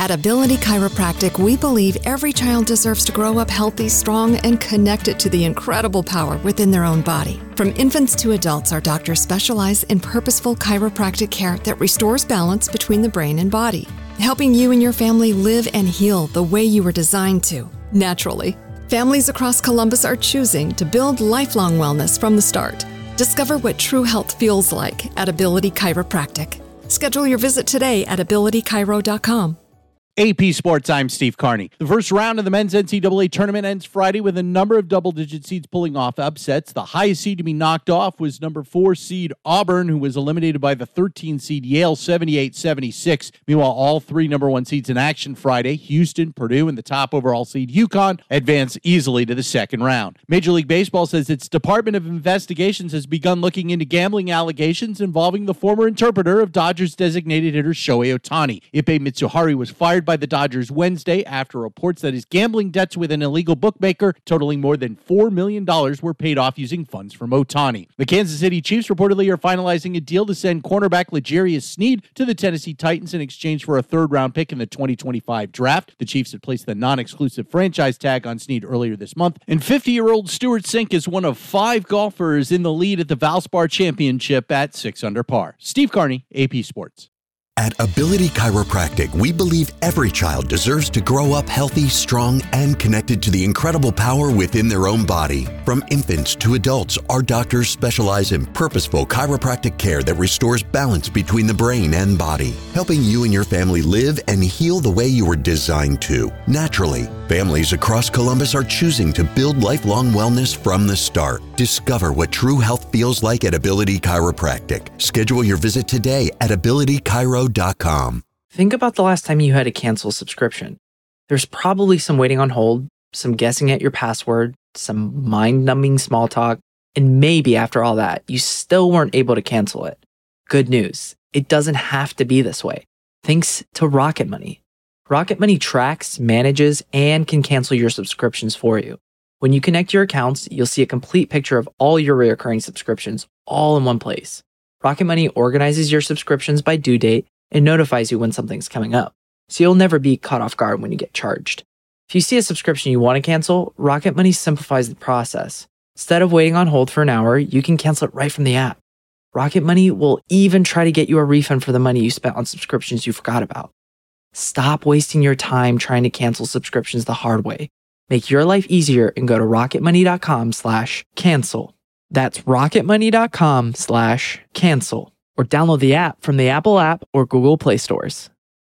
At Ability Chiropractic, we believe every child deserves to grow up healthy, strong, and connected to the incredible power within their own body. From infants to adults, our doctors specialize in purposeful chiropractic care that restores balance between the brain and body, helping you and your family live and heal the way you were designed to, naturally. Families across Columbus are choosing to build lifelong wellness from the start. Discover what true health feels like at Ability Chiropractic. Schedule your visit today at abilitychiro.com. AP Sports, I'm Steve Carney. The first round of the men's NCAA tournament ends Friday with a number of double-digit seeds pulling off upsets. The highest seed to be knocked off was number 4 seed Auburn, who was eliminated by the 13 seed Yale 78-76. Meanwhile, all 3 number 1 seeds in action Friday, Houston, Purdue, and the top overall seed UConn, advance easily to the second round. Major League Baseball says its Department of Investigations has begun looking into gambling allegations involving the former interpreter of Dodgers designated hitter Shohei Ohtani. Ippei Mitsuhari was fired by the Dodgers Wednesday after reports that his gambling debts with an illegal bookmaker totaling more than $4 million were paid off using funds from Ohtani. The Kansas City Chiefs reportedly are finalizing a deal to send cornerback L'Jarius Sneed to the Tennessee Titans in exchange for a third-round pick in the 2025 draft. The Chiefs had placed the non-exclusive franchise tag on Sneed earlier this month, and 50-year-old Stuart Sink is one of 5 golfers in the lead at the Valspar Championship at 6 under par. Steve Carney, AP Sports. At Ability Chiropractic, we believe every child deserves to grow up healthy, strong, and connected to the incredible power within their own body. From infants to adults, our doctors specialize in purposeful chiropractic care that restores balance between the brain and body, helping you and your family live and heal the way you were designed to, naturally. Families across Columbus are choosing to build lifelong wellness from the start. Discover what true health feels like at Ability Chiropractic. Schedule your visit today at abilitychiro.com. Think about the last time you had to cancel a subscription. There's probably some waiting on hold, some guessing at your password, some mind-numbing small talk, and maybe after all that, you still weren't able to cancel it. Good news, it doesn't have to be this way. Thanks to Rocket Money. Rocket Money tracks, manages, and can cancel your subscriptions for you. When you connect your accounts, you'll see a complete picture of all your recurring subscriptions all in one place. Rocket Money organizes your subscriptions by due date and notifies you when something's coming up, so you'll never be caught off guard when you get charged. If you see a subscription you want to cancel, Rocket Money simplifies the process. Instead of waiting on hold for an hour, you can cancel it right from the app. Rocket Money will even try to get you a refund for the money you spent on subscriptions you forgot about. Stop wasting your time trying to cancel subscriptions the hard way. Make your life easier and go to rocketmoney.com/cancel. That's rocketmoney.com/cancel. Or download the app from the Apple app or Google Play stores.